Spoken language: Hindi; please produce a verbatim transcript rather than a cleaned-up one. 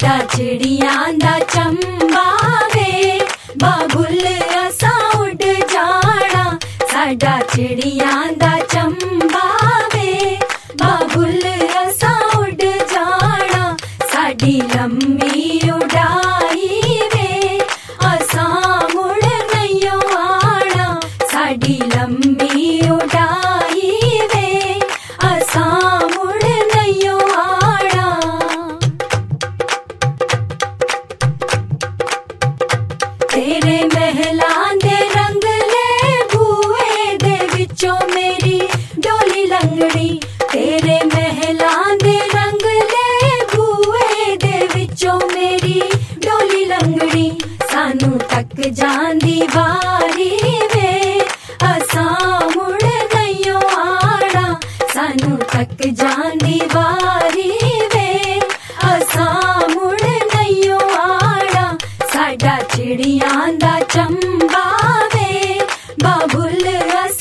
साडा चिड़ियां दा चंबा वे, बाबुल असा उड़ जाना। साडा चिड़ियां दा चंबा वे, बाबुल असा उड़ जाना। साडी लम्मी उड़ाई वे, असा मुड़ नहियो आना। साडी लम्मी उड़ाई वे, असा मुड़ नहियो आना। तेरे महलां दे रंगले बूए दे विचों मेरी डोली लंगड़ी। तेरे महलां दे रंगले बूए दे विचों मेरी डोली लंगड़ी। सानू तक जांदी वारी वे, असा मुड़ नहियो आना। सानू तक जांदी वारी वे, असा मुड़ नहियो आना। साडा चिड़ियां दा चंबा वे, बाबुल असा